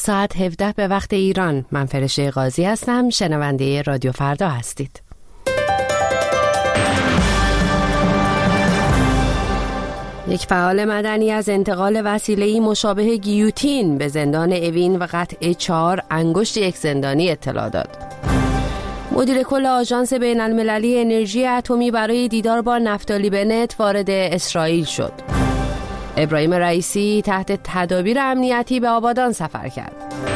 ساعت 17 به وقت ایران. من فرشته قاضی هستم. شنونده رادیو فردا هستید. یک فعال مدنی از انتقال وسیله‌ای مشابه گیوتین به زندان اوین و قطع 4 انگشت یک زندانی اطلاع داد. مدیر کل آژانس بین‌المللی انرژی اتمی برای دیدار با نفتالی بنت وارد اسرائیل شد. ابراهیم رئیسی تحت تدابیر امنیتی به آبادان سفر کرد.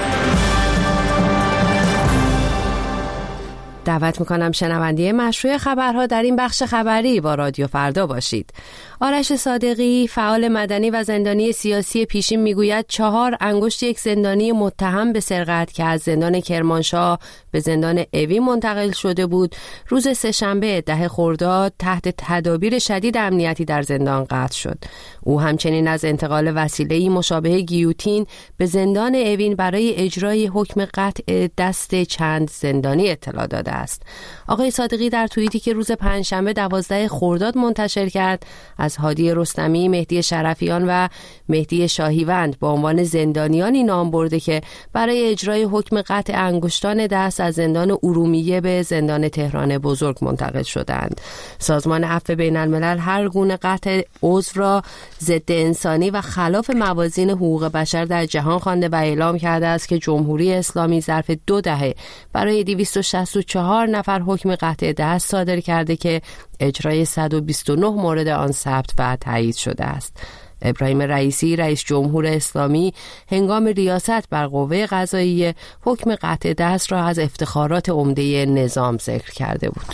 دعوت میکنم شنونده مشروع خبرها در این بخش خبری با رادیو فردا باشید. آرش صادقی، فعال مدنی و زندانی سیاسی پیشین، میگوید 4 انگشت یک زندانی متهم به سرقت که از زندان کرمانشاه به زندان اوین منتقل شده بود، روز سه‌شنبه 10 خرداد تحت تدابیر شدید امنیتی در زندان قطع شد. او همچنین از انتقال وسیله‌ای مشابه گیوتین به زندان اوین برای اجرای حکم قطع دست چند زندانی اطلاع داده است. آقای صادقی در توییتی که روز پنجشنبه 12 خرداد منتشر کرد، از هادی رستمی، مهدی شرفیان و مهدی شاهیوند با عنوان زندانیانی نام برده که برای اجرای حکم قطع انگشتان دست از زندان ارومیه به زندان تهران بزرگ منتقل شدند. سازمان عفو بین‌الملل هر گونه قطع عضو را ضد انسانی و خلاف موازین حقوق بشر در جهان خوانده و اعلام کرده است که جمهوری اسلامی ظرف 2 دهه برای 264 نفر حکم قطع دست صادر کرده که اجرای 129 مورد آن ثبت و تایید شده است. ابراهیم رئیسی، رئیس جمهور اسلامی، هنگام ریاست بر قوه قضاییه حکم قطع دست را از افتخارات عمده نظام ذکر کرده بود.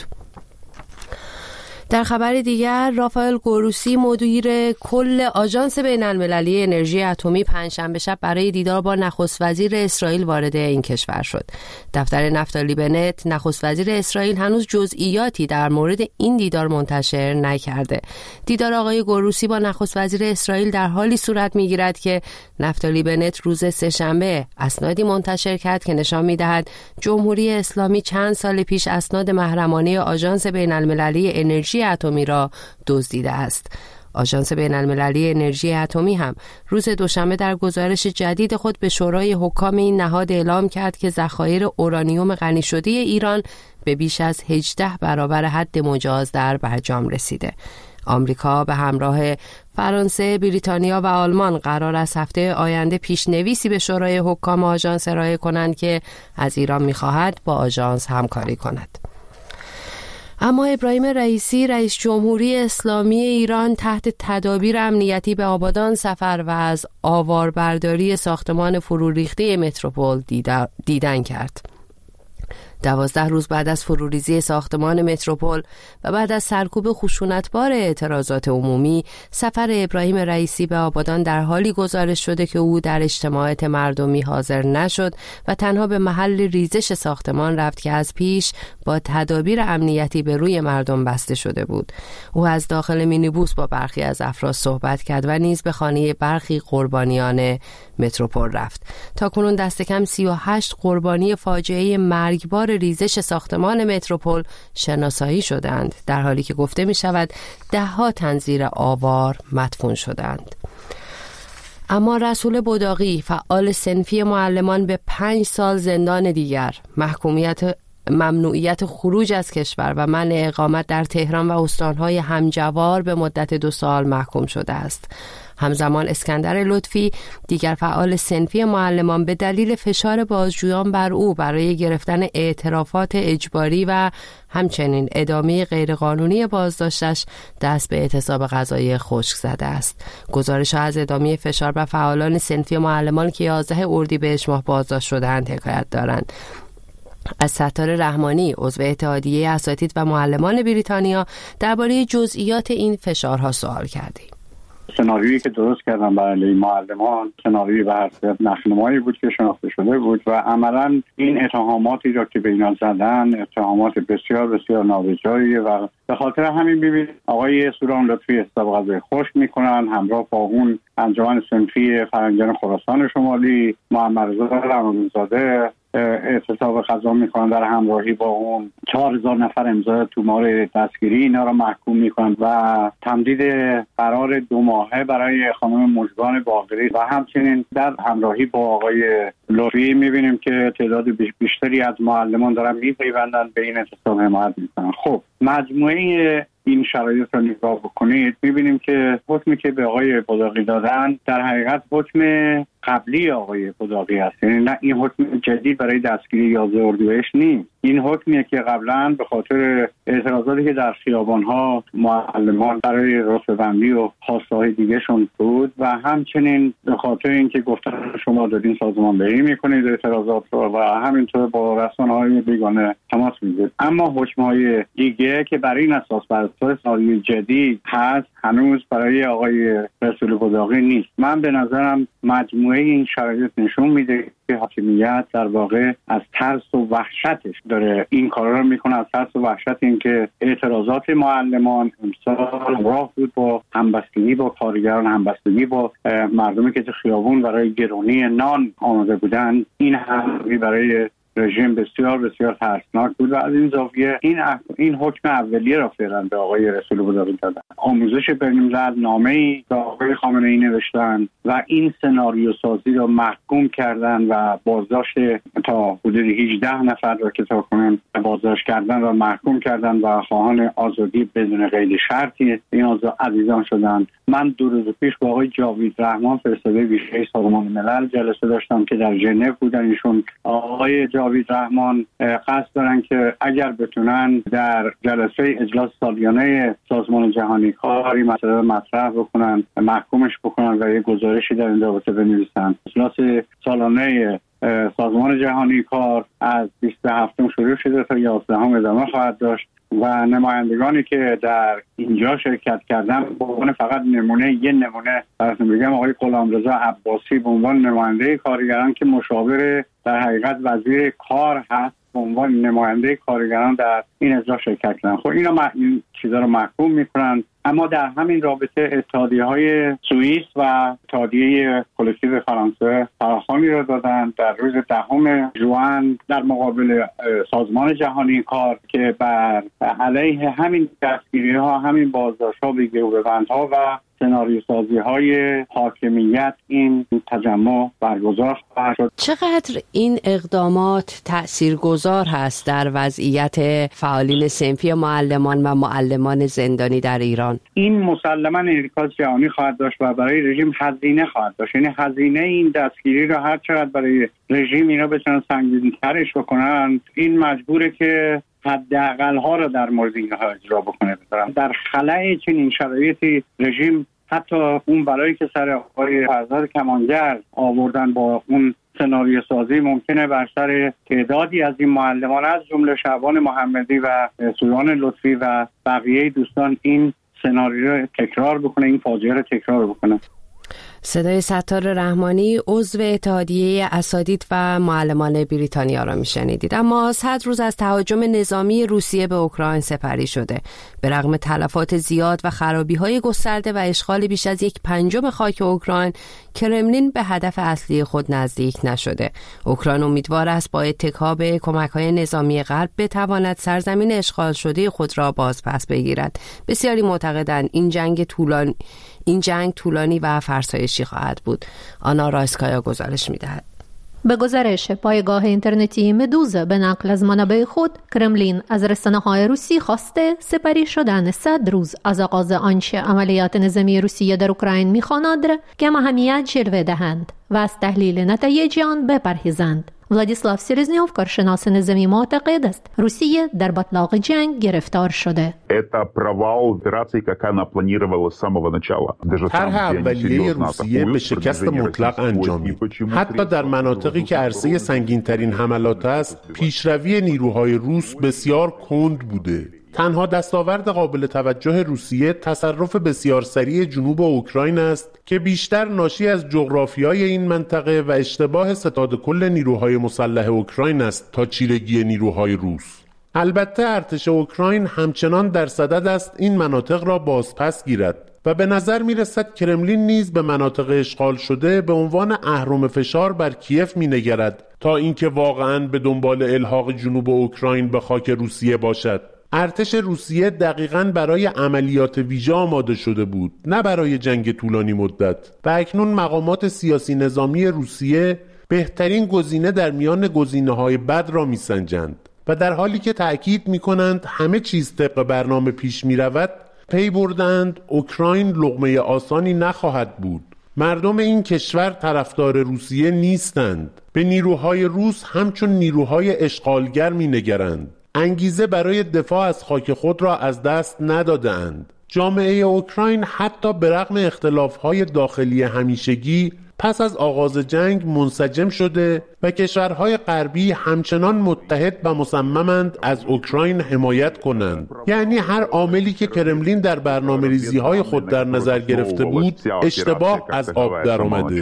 در خبر دیگر، رافائل گروسی، مدیر کل آژانس بین‌المللی انرژی اتمی، پنجشنبه شب برای دیدار با نخست وزیر اسرائیل وارد این کشور شد. دفتر نفتالی بنت، نخست وزیر اسرائیل، هنوز جزئیاتی در مورد این دیدار منتشر نکرده. دیدار آقای گروسی با نخست وزیر اسرائیل در حالی صورت می‌گیرد که نفتالی بنت روز سه‌شنبه اسنادی منتشر کرد که نشان می‌دهد جمهوری اسلامی چند سال پیش اسناد محرمانه آژانس بین‌المللی انرژی اتمی را دزدیده است. آژانس بین‌المللی انرژی اتمی هم روز دوشنبه در گزارش جدید خود به شورای حکام این نهاد اعلام کرد که ذخایر اورانیوم غنی شده ایران به بیش از 18 برابر حد مجاز در برجام رسیده. آمریکا به همراه فرانسه، بریتانیا و آلمان قرار است هفته آینده پیشنویسی به شورای حکام آژانس ارائه کنند که از ایران می‌خواهد با آژانس همکاری کند. اما ابراهیم رئیسی، رئیس جمهوری اسلامی ایران، تحت تدابیر امنیتی به آبادان سفر و از آواربرداری ساختمان فروریخته متروپول دیدن کرد. 12 روز بعد از فروریزی ساختمان متروپول و بعد از سرکوب خشونتبار اعتراضات عمومی، سفر ابراهیم رئیسی به آبادان در حالی گزارش شده که او در اجتماعات مردمی حاضر نشد و تنها به محل ریزش ساختمان رفت که از پیش با تدابیر امنیتی به روی مردم بسته شده بود. او از داخل مینیبوس با برخی از افراد صحبت کرد و نیز به خانه برخی قربانیان متروپول رفت. تاکنون دست کم 38 قربانی فاجعه مرگبار ریزش ساختمان متروپول شناسایی شدند، در حالی که گفته می شود 10 تن زیر آوار مدفون شدند. اما رسول بداقی، فعال صنفی معلمان، به 5 سال زندان دیگر، ممنوعیت خروج از کشور و منع اقامت در تهران و استانهای همجوار به مدت 2 سال محکوم شده است. همزمان اسکندر لطفی، دیگر فعال صنفی معلمان، به دلیل فشار بازجویان بر او برای گرفتن اعترافات اجباری و همچنین ادامه غیرقانونی بازداشتش دست به اعتصاب قضایی خشک زده است. گزارش‌ها از ادامه فشار بر فعالان صنفی معلمان که 11 اردیبهشت ماه بازداشت شده‌اند حکایت دارند. از ستار رحمانی، عضو اتحادیه اساتید و معلمان بریتانیا، درباره جزئیات این فشارها سوال کردیم. سناریویی که درست کردن برای معلمان سناریوی به هر صورت نشنمایی بود که شناخته شده بود و عملاً این اتهاماتی را که به اینا زدن اتهامات بسیار بسیار نابجاییه و به خاطر همین ببینید آقای سوران لطفی حساب غذای خشک میکنن همراه با اون انجمن صنفی فرنگیان خراسان شمالی، محمد رضا رحمان‌زاده اعتصاب غذا میکنن در همراهی با اون 4000 نفر امضا تومار دستگیری اینا رو محکوم میکنن و تمدید قرار 2 ماهه برای خانم مژگان باقری و همچنین در همراهی با آقای لطفی میبینیم که تعداد بیشتری از معلمان دارن میپیوندن به این اعتصاب حمایت میکنن. خب مجموعه این شرایط رو نگاه بکنید میبینیم که حکمی که به آقای قداقی دادن در حقیقت حکم قبلی آقای قداقی است، یعنی نه این حکم جدید برای دستگیری 11 اردیبهشت نیست. این حکمیه که قبلا به خاطر اعتراضاتی که در خیابان‌ها معلمان برای رتبه‌بندی و خواسته‌های دیگه‌شون بود و همچنین به خاطر اینکه گفتن شما دارین سازماندهی میکنید اعتراضات رو و همینطور با رسانه‌های بیگانه تماس میگیرید. اما حکم‌های دیگه که برای این اساس بر اساس سالی جدید هست هنوز برای آقای رسول قداقی نیست. من به نظرم مجموعه این شرایط نشون میده که حاکمیت در واقع از ترس و وحشتش داره این کارا رو میکنه، از ترس و وحشت اینکه اعتراضات معلمان امسال راه بود با همبستگی با کارگران، همبستگی با مردمی که تو خیابون برای گرونی نان آماده بودن. این هم برای رژیم بسیار بسیار ترسناک بود و از این زاویه این حکم اولیه را فعلا به آقای رسول قداقی دادن. آموزش برنامه نامه‌ای به آقای خامنه‌ای نوشتن و این سناریو سازی را محکوم کردن و بازداشت تا حدود 18 نفر را که تاکنون بازداشت کردن و محکوم کردن و خواهان آزادی بدون قید شرطی این عزیزان شدند. من 2 روز پیش با آقای جاوید رحمان فرستاده ویژه سازمان ملل جلسه داشتم که در ژنو بودن. ایشون آقای جاوید رحمان قصد دارن که اگر بتونن در جلسه اجلاس سالیانه سازمان جهانی کار این مسئله رو مطرح بکنن، محکومش بکنن و یه گزارشی در این رابطه بنویسن. اجلاس سالانه سازمان جهانی کار از 27 شروع شده تا 11 ادامه خواهد داشت و نمایندگانی که در اینجا شرکت کردن به عنوان فقط یه نمونه براتون بگم آقای غلامرضا عباسی به عنوان نماینده کارگران که مشاور در حقیقت وزیر کار هست به عنوان نماینده کارگران در این اجرا شرکت کردن. خب این چیزا رو محکوم میکنن. اما در همین رابطه اتحادیه‌های سوئیس و اتحادیه کلکتیو فرانسه فراخوانی را دادن در روز 10 ژوئن در مقابل سازمان جهانی کار که بر علیه همین دستگیری‌ها، همین بازداشت‌ها، بی‌گروبه‌بندها و سناریو سازی های حاکمیت این تجمع برگزار خواهد شد. چقدر این اقدامات تأثیرگذار هست در وضعیت فعالین صنفی معلمان و معلمان زندانی در ایران؟ این مسلماً انعکاس جهانی خواهد داشت و برای رژیم هزینه خواهد داشت. یعنی هزینه این دستگیری رو هر چقدر برای رژیم اینا بتونن سنگین‌ترش بکنن، این مجبوره که حداقل ها رو در مورد اینها اجرا بکنه. در خلأ چنین شرایطی رژیم حتی اون بلایی که سر آقای فرزاد کمانگر آوردن با اون سناریو سازی ممکنه بر سر تعدادی از این معلمان از جمله شعبان محمدی و سویان لطفی و بقیه دوستان این سناریو رو تکرار بکنه، این فاجعه رو تکرار بکنه. صدای ستار رحمانی عضو اتحادیه اساتید و معلمان بریتانیا را میشنیدید. اما 100 روز از تهاجم نظامی روسیه به اوکراین سپری شده. به رغم تلفات زیاد و خرابی‌های گسترده و اشغال بیش از 1/5 خاک اوکراین، کرملین به هدف اصلی خود نزدیک نشده. اوکراین امیدوار است با اتکا به کمک‌های نظامی غرب بتواند سرزمین اشغال شده خود را باز پس بگیرد. بسیاری معتقدند این جنگ طولانی و فرسایشی خواهد بود. آنا رایسکایا گزارش می‌دهد. به گزارش پایگاه اینترنتی مدوزا به نقل از منابع خود، کرملین از رسانه‌های روسی خواسته سپری شدن 100 روز از آغاز آنچه عملیات نظامی روسیه در اوکراین می‌خواند که اهمیت جلوه دهند و از تحلیل نتایج آن بپرهیزند. ولادیسلاو سیرزنیوف، کارشناس نظامی، معتقد است روسیه در بطلاق جنگ گرفتار شده. طرح اولیه روسیه به شکست مطلق انجامید. حتی در مناطقی که عرصه سنگین‌ترین حملات است، پیشروی نیروهای روس بسیار کند بوده. تنها دستاورد قابل توجه روسیه تصرف بسیار سریع جنوب اوکراین است که بیشتر ناشی از جغرافیای این منطقه و اشتباه ستاد کل نیروهای مسلح اوکراین است تا چیرگی نیروهای روس. البته ارتش اوکراین همچنان در صدد است این مناطق را بازپس گیرد و به نظر می‌رسد کرملین نیز به مناطق اشغال شده به عنوان اهرم فشار بر کیف می‌نگرد تا اینکه واقعاً به دنبال الحاق جنوب اوکراین به خاک روسیه باشد. ارتش روسیه دقیقاً برای عملیات ویژه آماده شده بود، نه برای جنگ طولانی مدت. و اکنون مقامات سیاسی نظامی روسیه بهترین گزینه در میان گزینه‌های بد را می‌سنجند و در حالی که تأکید می‌کنند همه چیز طبق برنامه پیش می‌رود، پی بردند اوکراین لقمه آسانی نخواهد بود. مردم این کشور طرفدار روسیه نیستند. به نیروهای روس همچون نیروهای اشغالگر می‌نگرند. انگیزه برای دفاع از خاک خود را از دست ندادند. جامعه اوکراین حتی به رغم اختلاف‌های داخلی همیشگی پس از آغاز جنگ منسجم شده و کشورهای غربی همچنان متحد و مصممند از اوکراین حمایت کنند. یعنی هر عاملی که کرملین در برنامه‌ریزی‌های خود در نظر گرفته بود اشتباه از آب در آمده.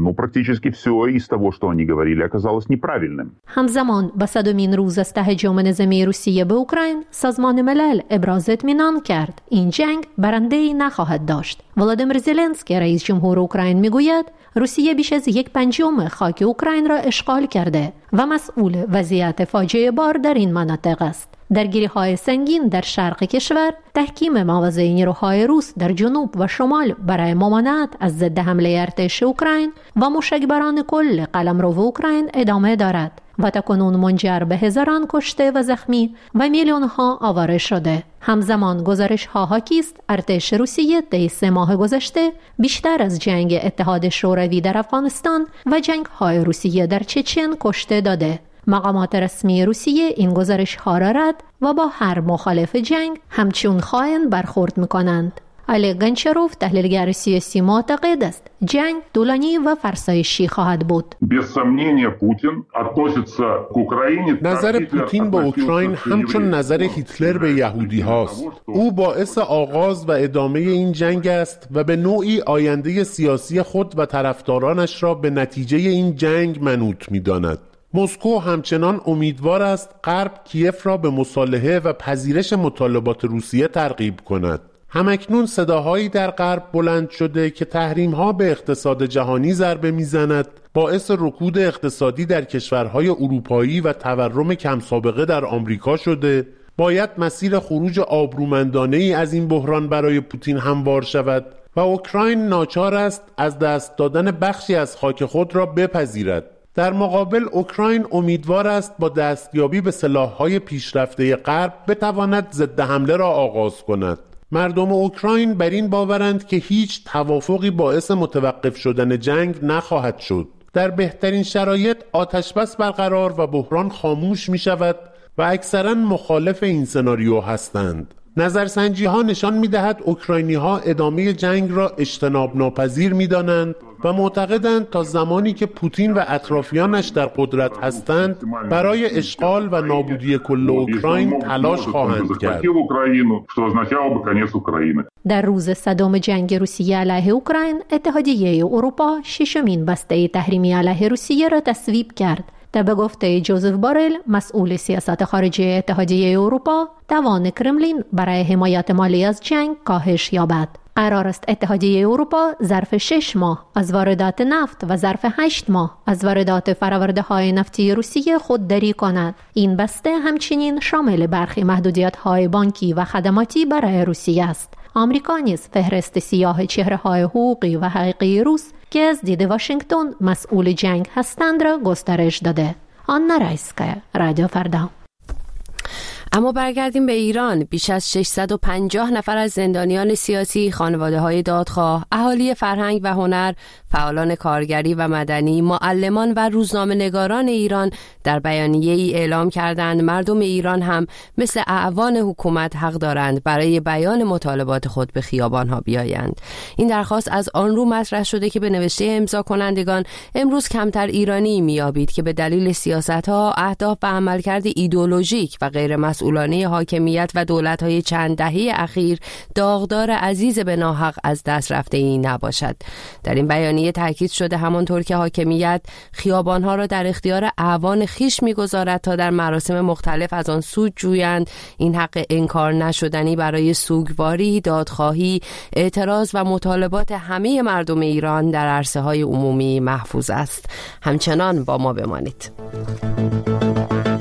همزمان به 100مین روز از تهاجم نظامی روسیه به اوکراین، سازمان ملل ابراز اطمینان کرد این جنگ برنده‌ای نخواهد داشت. ولادیمیر زلنسکی رئیس جمهور اوکراین میگوید روسیه بیش از 1/5 خاک اوکراین را اشغال کرده و مسئول وضعیت فاجعه بار در این مناطق است. درگیری‌های سنگین در شرق کشور، تحکیم مواضع نیروهای روس در جنوب و شمال برای ممانعت از ضد حمله ارتش اوکراین و موشکباران کل قلمرو اوکراین ادامه دارد و تاکنون منجر به هزاران کشته و زخمی و میلیون‌ها آواره شده. همزمان گزارش‌ها حاکی است ارتش روسیه طی 3 ماه گذشته بیشتر از جنگ اتحاد شوروی در افغانستان و جنگ‌های روسیه در چچن کشته داده. مقامات رسمی روسیه این گزارش‌ها را رد و با هر مخالف جنگ همچون خائن برخورد می‌کنند. علی گنچروف تحلیلگر سیاسی معتقد است جنگ طولانی و فرسایشی خواهد بود. نظر پوتین به اوکراین همچون نظر هیتلر به یهودی هاست. او باعث آغاز و ادامه این جنگ است و به نوعی آینده سیاسی خود و طرفدارانش را به نتیجه این جنگ منوط می‌داند. مسکو همچنان امیدوار است غرب کیف را به مصالحه و پذیرش مطالبات روسیه ترغیب کند. همکنون صداهایی در غرب بلند شده که تحریم‌ها به اقتصاد جهانی ضربه می‌زند، باعث رکود اقتصادی در کشورهای اروپایی و تورم کم سابقه در آمریکا شده. باید مسیر خروج آبرومندانه‌ای از این بحران برای پوتین هموار شود و اوکراین ناچار است از دست دادن بخشی از خاک خود را بپذیرد. در مقابل اوکراین امیدوار است با دستیابی به سلاح‌های پیشرفته غرب بتواند ضد حمله را آغاز کند. مردم اوکراین بر این باورند که هیچ توافقی باعث متوقف شدن جنگ نخواهد شد. در بهترین شرایط آتشبس برقرار و بحران خاموش می شود و اکثراً مخالف این سناریو هستند. نظرسنجی ها نشان می دهد اوکراینی ها ادامه جنگ را اجتناب ناپذیر می دانند و معتقدند تا زمانی که پوتین و اطرافیانش در قدرت هستند برای اشغال و نابودی کل اوکراین تلاش خواهند کرد. در روز 100م جنگ روسیه علیه اوکراین، اتحادیه اروپا 6مین بسته تحریمی علیه روسیه را تصویب کرد. در به گفته جوزف بارل، مسئول سیاست خارجی اتحادیه اروپا، توان کرملین برای حمایت مالی از جنگ کاهش یابد. قرار است اتحادیه اروپا ظرف 6 ماه از واردات نفت و ظرف 8 ماه از واردات فرآورده‌های نفتی روسیه خودداری کند. این بسته همچنین شامل برخی محدودیت‌های بانکی و خدماتی برای روسیه است. آمریکا نیز فهرست سیاه چهره‌های حقوقی و حقیقی روس که از دید واشنگتن مسئول جنگ هستند را گسترش داده. آنا رایسکایا، رادیو فردا. اما برگردیم به ایران. بیش از 650 نفر از زندانیان سیاسی، خانواده‌های دادخواه، اهالی فرهنگ و هنر، فعالان کارگری و مدنی، معلمان و روزنامه‌نگاران ایران در بیانیه‌ای اعلام کردند مردم ایران هم مثل اعوان حکومت حق دارند برای بیان مطالبات خود به خیابان‌ها بیایند. این درخواست از آن رو مطرح شده که به نوشته امضا کنندگان امروز کمتر ایرانی می‌یابید که به دلیل سیاست‌ها، اهداف و عملکرد ایدئولوژیک و غیر مسئول مسئولانه حاکمیت و دولت‌های چند دهه اخیر داغدار عزیز به ناحق از دست رفته ای نباشد. در این بیانیه تاکید شده همانطور که حاکمیت خیابان‌ها را در اختیار اعوان خیش می‌گذارد تا در مراسم مختلف از آن سود جویند، این حق انکار نشدنی برای سوگواری، دادخواهی، اعتراض و مطالبات همه مردم ایران در عرصه‌های عمومی محفوظ است. همچنان با ما بمانید.